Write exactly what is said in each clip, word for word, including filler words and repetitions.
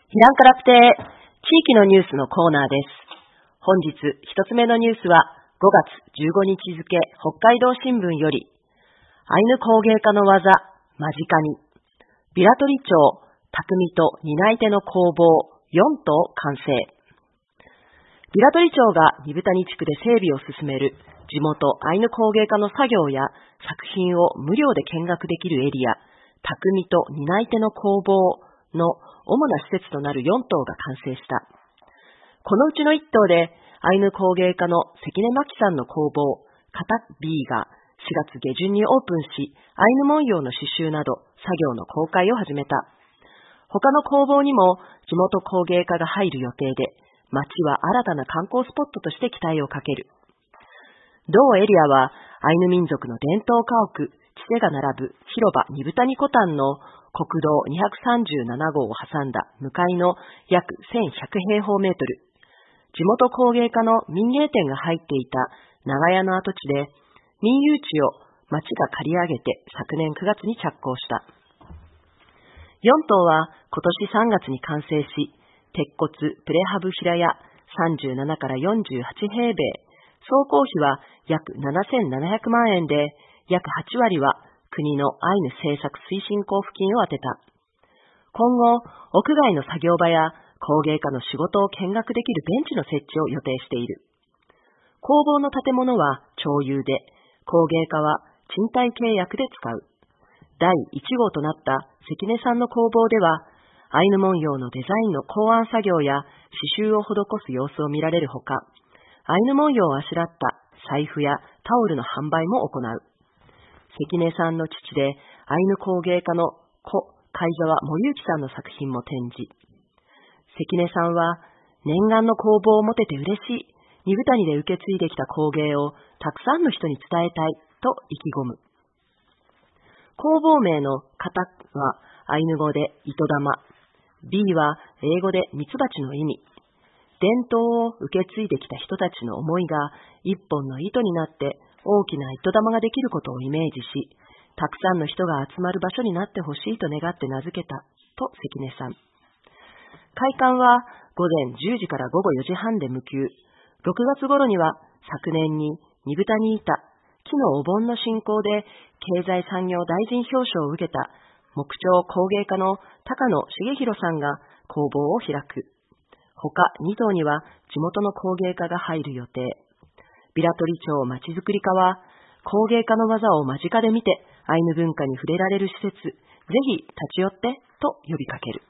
ヒランカラプテ地域のニュースのコーナーです。本日一つ目のニュースはごがつじゅうごにち付北海道新聞よりアイヌ工芸家の技間近にビラトリ町匠と担い手の工房よんとう完成。ビラトリ町が二豚に地区で整備を進める地元アイヌ工芸家の作業や作品を無料で見学できるエリア匠と担い手の工房の主な施設となるよんとうが完成した。このうちのいっとうでアイヌ工芸家の関根真紀さんの工房カタ B がしがつげじゅんにオープンし、アイヌ文様の刺繍など作業の公開を始めた。他の工房にも地元工芸家が入る予定で、町は新たな観光スポットとして期待をかける。同エリアはアイヌ民族の伝統家屋、地勢が並ぶ広場二豚にコタンの国道にひゃくさんじゅうななごうを挟んだ向かいの約せんひゃくへいほうメートル。地元工芸家の民芸店が入っていた長屋の跡地で、民有地を町が借り上げて昨年くがつに着工した。よんとうは今年さんがつに完成し、鉄骨プレハブ平屋さんじゅうななからよんじゅうはちへいべい、総工費は約ななせんななひゃくまんえんで、約はちわりは国のアイヌ政策推進交付金を充てた。今後、屋外の作業場や工芸家の仕事を見学できるベンチの設置を予定している。工房の建物は町有で、工芸家は賃貸契約で使う。だいいちごうとなった関根さんの工房では、アイヌ文様のデザインの考案作業や刺繍を施す様子を見られるほか、アイヌ文様をあしらった財布やタオルの販売も行う。関根さんの父でアイヌ工芸家の故貝沢茂之さんの作品も展示。関根さんは念願の工房を持てて嬉しい、二豚にで受け継いできた工芸をたくさんの人に伝えたいと意気込む。工房名のカタはアイヌ語で糸玉、B は英語でミツバチの意味。伝統を受け継いできた人たちの思いが一本の糸になって大きな糸玉ができることをイメージし、たくさんの人が集まる場所になってほしいと願って名付けたと関根さん。開館はごぜんじゅうじからごごよじはんで無休。ろくがつ頃には昨年に二豚にいた木のお盆の進行で経済産業大臣表彰を受けた木彫工芸家の高野茂弘さんが工房を開く。他にとうには地元の工芸家が入る予定。ビラトリ町まちづくり課は工芸家の技を間近で見てアイヌ文化に触れられる施設、ぜひ立ち寄ってと呼びかける。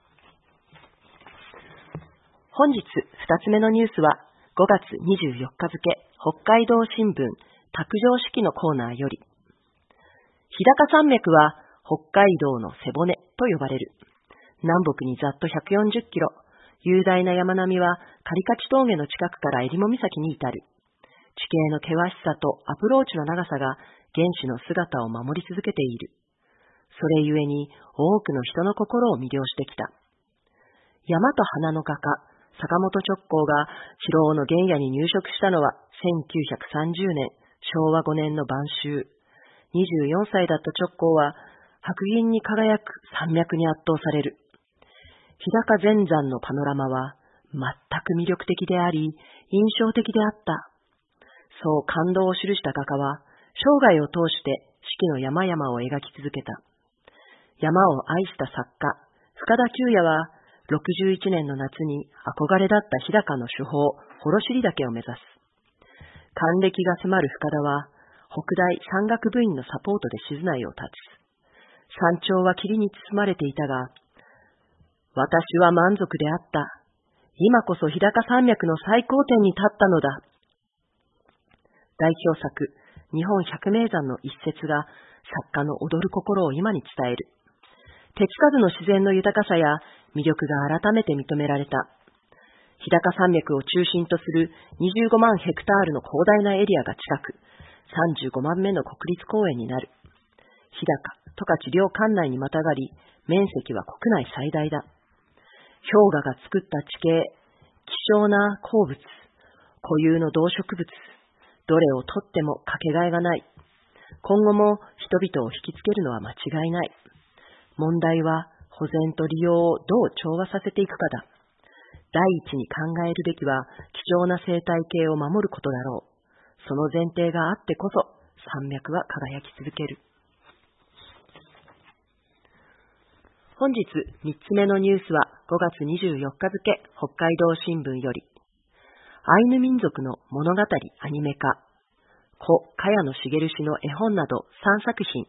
本日ふたつめのニュースはごがつにじゅうよっか付北海道新聞卓上式のコーナーより、日高山脈は北海道の背骨と呼ばれる。南北にざっとひゃくよんじゅっキロ、雄大な山並みはカリカチ峠の近くから襟裳岬に至る。地形の険しさとアプローチの長さが原始の姿を守り続けている。それゆえに多くの人の心を魅了してきた。山と花の画家、坂本直行が広尾の原野に入植したのはせんきゅうひゃくさんじゅうねん、しょうわごねんの晩秋。にじゅうよんさいだった直行は白銀に輝く山脈に圧倒される。日高全山のパノラマは全く魅力的であり、印象的であった。そう感動を記した画家は、生涯を通して四季の山々を描き続けた。山を愛した作家、深田久也は、ろくじゅういちねんの夏に憧れだった日高の手法、幌尻岳を目指す。還暦が迫る深田は、北大山岳部員のサポートで静内を立つ。山頂は霧に包まれていたが、私は満足であった。今こそ日高山脈の最高点に立ったのだ。代表作、日本百名山の一節が作家の踊る心を今に伝える。手つかずの自然の豊かさや魅力が改めて認められた。日高山脈を中心とするにじゅうごまんヘクタールの広大なエリアが近く、さんじゅうごまんめの国立公園になる。日高、十勝両管内にまたがり、面積は国内最大だ。氷河が作った地形、希少な鉱物、固有の動植物、どれをとってもかけがえがない。今後も人々を引きつけるのは間違いない。問題は保全と利用をどう調和させていくかだ。第一に考えるべきは貴重な生態系を守ることだろう。その前提があってこそ山脈は輝き続ける。本日みっつめのニュースはごがつにじゅうよっか付、北海道新聞より、アイヌ民族の物語アニメ化、故茅野茂氏の絵本などさんさく品。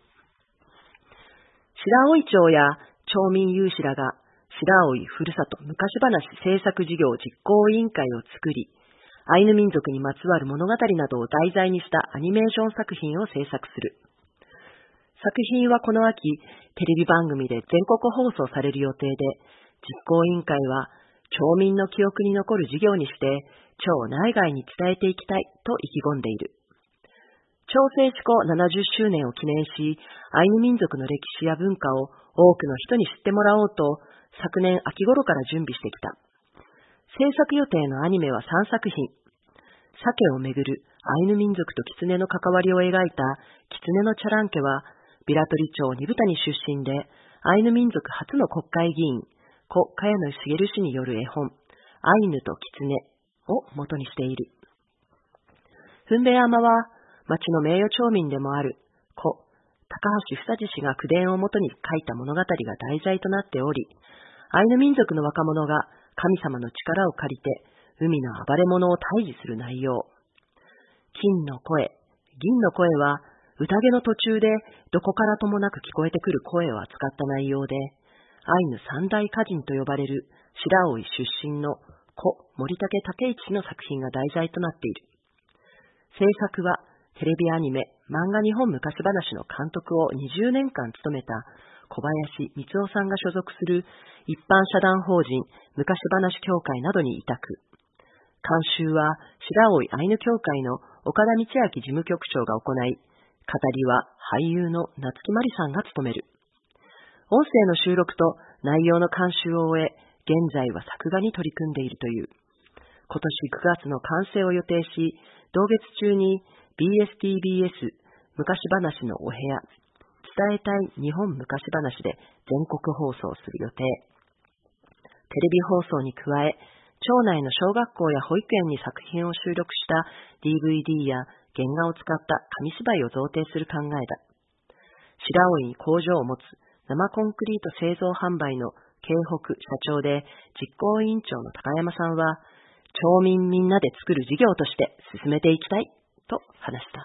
白老町や町民有志らが白老ふるさと昔話制作事業実行委員会を作り、アイヌ民族にまつわる物語などを題材にしたアニメーション作品を制作する。作品はこの秋、テレビ番組で全国放送される予定で、実行委員会は町民の記憶に残る事業にして、町内外に伝えていきたいと意気込んでいる。町制施行ななじゅっしゅうねんを記念し、アイヌ民族の歴史や文化を多くの人に知ってもらおうと、昨年秋頃から準備してきた。制作予定のアニメはさんさく品。鮭をめぐるアイヌ民族と狐の関わりを描いた狐のチャラン家は、ビラトリ町二豚に出身で、アイヌ民族初の国会議員、故茅野茂氏による絵本、アイヌと狐を元にしている。ふんべ山は、町の名誉町民でもある故高橋房次氏が口伝をもとに書いた物語が題材となっており、アイヌ民族の若者が神様の力を借りて海の暴れ者を退治する内容。金の声、銀の声は宴の途中でどこからともなく聞こえてくる声を扱った内容で、アイヌ三大歌人と呼ばれる白老出身の故森武武一の作品が題材となっている。制作はテレビアニメ、漫画日本昔話の監督をにじゅうねんかん務めた小林光夫さんが所属する一般社団法人昔話協会などに委託。監修は白老アイヌ協会の岡田光明事務局長が行い、語りは俳優の夏木マリさんが務める。音声の収録と内容の監修を終え、現在は作画に取り組んでいるという。今年くがつの完成を予定し、同月中に ビーエスティービーエス 昔話のお部屋、伝えたい日本昔話で全国放送する予定。テレビ放送に加え、町内の小学校や保育園に作品を収録した ディーブイディー や原画を使った紙芝居を贈呈する考えだ。白老に工場を持つ生コンクリート製造販売の京北社長で実行委員長の高山さんは、町民みんなで作る事業として進めていきたいと話した。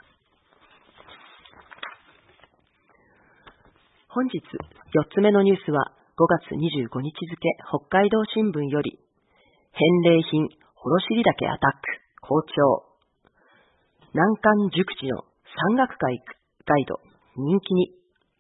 本日よっつめのニュースはごがつにじゅうごにち付、北海道新聞より、返礼品幌尻岳アタック好調。難関熟知の山岳会ガイド人気に。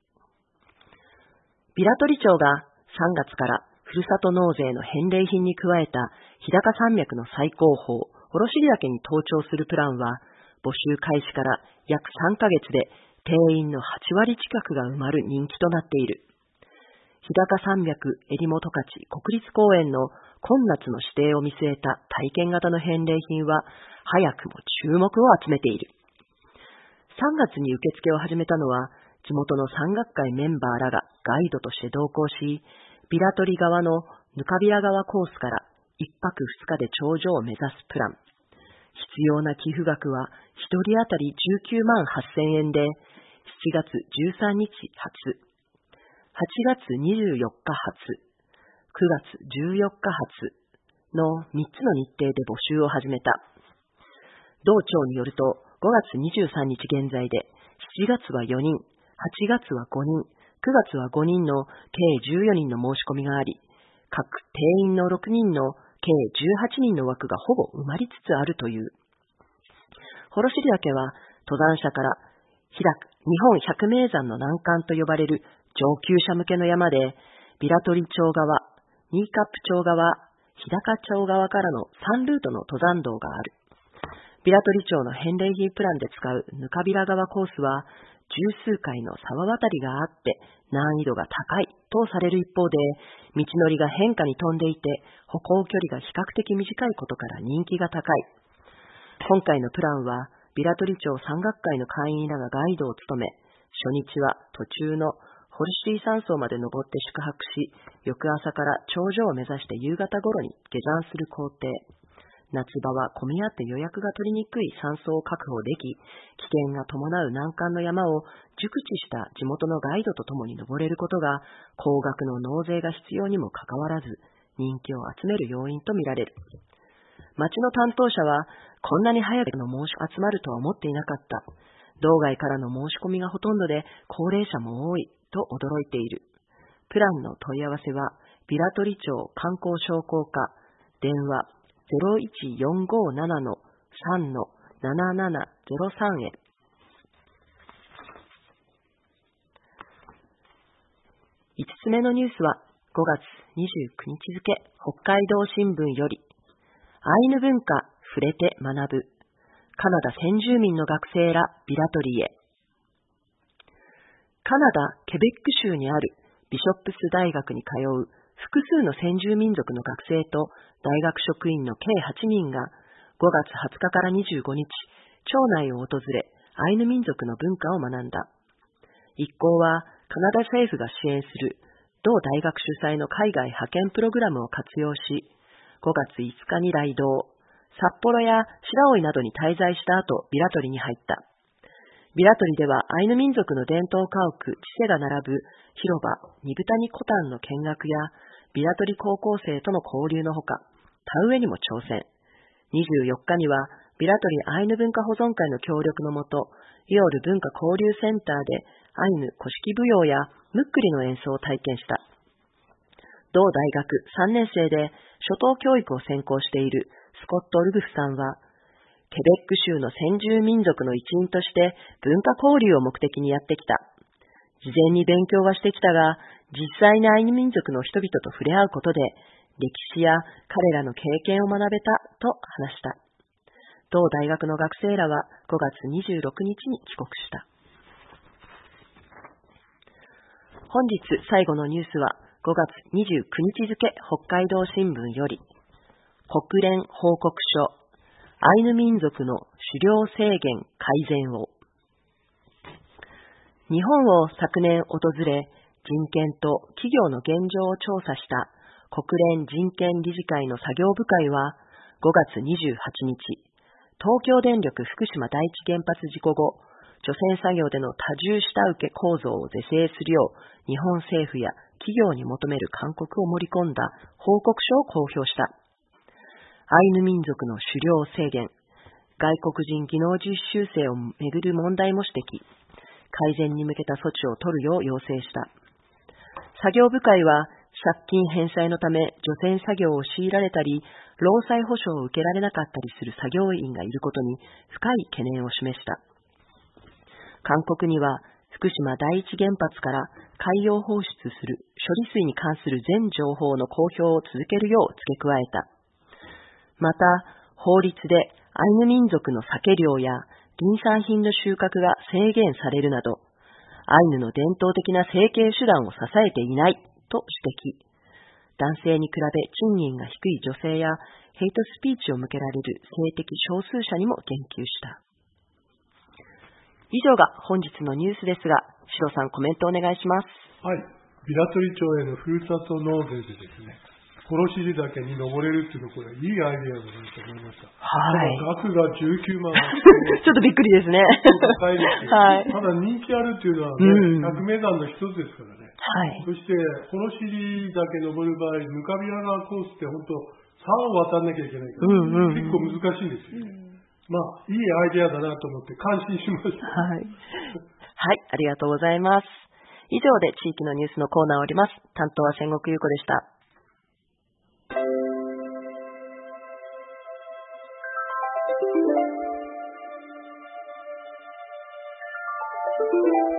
ビラトリ町がさんがつからふるさと納税の返礼品に加えた日高山脈の最高峰幌尻岳に登頂するプランは、募集開始から約さんかげつで定員のはちわり近くが埋まる人気となっている。日高山脈襟元勝国立公園の今夏の指定を見据えた体験型の返礼品は早くも注目を集めている。さんがつに受付を始めたのは地元の山岳会メンバーらがガイドとして同行し、ビラトリ側のぬかびら川コースからいっぱくふつかで頂上を目指すプラン。必要な寄付額はひとり当たりじゅうきゅうまんはっせんえんで、しちがつじゅうさんにち発、はちがつにじゅうよっか発、くがつじゅうよっか発のみっつの日程で募集を始めた。同町によると、ごがつにじゅうさんにち現在で、しちがつはよにん、はちがつはごにん、くがつはごにんの計じゅうよにんの申し込みがあり、各定員のろくにんの計じゅうはちにんの枠がほぼ埋まりつつあるという。幌尻岳は登山者から日本百名山の難関と呼ばれる上級者向けの山で、ビラトリ町側、ニーカップ町側、日高町側からのさんルートの登山道がある。ビラトリ町の返礼品プランで使うぬかびら川コースは、十数回の沢渡りがあって難易度が高いとされる一方で、道のりが変化に富んでいて歩行距離が比較的短いことから人気が高い。今回のプランはビラトリ町山岳会の会員らがガイドを務め、初日は途中のホルシー山荘まで登って宿泊し、翌朝から頂上を目指して夕方頃に下山する行程。夏場は混み合って予約が取りにくい山荘を確保でき、危険が伴う難関の山を熟知した地元のガイドとともに登れることが、高額の納税が必要にもかかわらず、人気を集める要因とみられる。町の担当者は、こんなに早くの申し集まるとは思っていなかった。道外からの申し込みがほとんどで、高齢者も多いと驚いている。プランの問い合わせは、ビラトリ町観光商工課、電話ゼロいちよんごななのさんのななななゼロさんへ。いつつめのニュースはごがつにじゅうくにち付、北海道新聞より、アイヌ文化触れて学ぶ、カナダ先住民の学生らビラトリへ。カナダ・ケベック州にあるビショップス大学に通う複数の先住民族の学生と大学職員の計はちにんがごがつはつかからにじゅうごにち、町内を訪れ、アイヌ民族の文化を学んだ。一行はカナダ政府が支援する同大学主催の海外派遣プログラムを活用し、ごがついつかに来道、札幌や白老などに滞在した後、ビラトリに入った。ビラトリではアイヌ民族の伝統家屋、チセが並ぶ広場、ニブタニコタンの見学や、ビラトリ高校生との交流のほか、田植えにも挑戦。にじゅうよっかには、ビラトリアイヌ文化保存会の協力のもと、イオール文化交流センターでアイヌ古式舞踊やムックリの演奏を体験した。同大学さんねん生で初等教育を専攻しているスコット・ルグフさんは、ケベック州の先住民族の一員として文化交流を目的にやってきた。事前に勉強はしてきたが、実際にアイヌ民族の人々と触れ合うことで、歴史や彼らの経験を学べたと話した。同大学の学生らはごがつにじゅうろくにちに帰国した。本日最後のニュースはごがつにじゅうくにち付、北海道新聞より、国連報告書、アイヌ民族の狩猟制限改善を。日本を昨年訪れ、人権と企業の現状を調査した国連人権理事会の作業部会は、ごがつにじゅうはちにち、東京電力福島第一原発事故後、除染作業での多重下請け構造を是正するよう、日本政府や企業に求める勧告を盛り込んだ報告書を公表した。アイヌ民族の狩猟制限、外国人技能実習生をめぐる問題も指摘、改善に向けた措置を取るよう要請した。作業部会は、借金返済のため除染作業を強いられたり、労災保障を受けられなかったりする作業員がいることに深い懸念を示した。勧告には、福島第一原発から海洋放出する処理水に関する全情報の公表を続けるよう付け加えた。また、法律でアイヌ民族の鮭漁や林産品の収穫が制限されるなど、アイヌの伝統的な生計手段を支えていないと指摘。男性に比べ賃金が低い女性やヘイトスピーチを向けられる性的少数者にも言及した。以上が本日のニュースですが、シロさんコメントお願いします。 はい。ビラトリ町へのふるさと納税でですね、コロシリ岳に登れるっていうのは、これいいアイデアだなと思いました。 はい。 額がじゅうきゅうまん。ちょっとびっくりですね。 高いですよ。はい。ただ人気あるっていうのはね、うん、百名山の一つですからね。はい。そして、コロシリ岳登る場合、ぬかびら川コースって本当、沢を渡んなきゃいけないから、うんうんうん、結構難しいんですよね。うん、まあ、いいアイデアだなと思って感心しました。 はい。はい、ありがとうございます。以上で地域のニュースのコーナーを終わります。担当は千石優子でした。Thank you.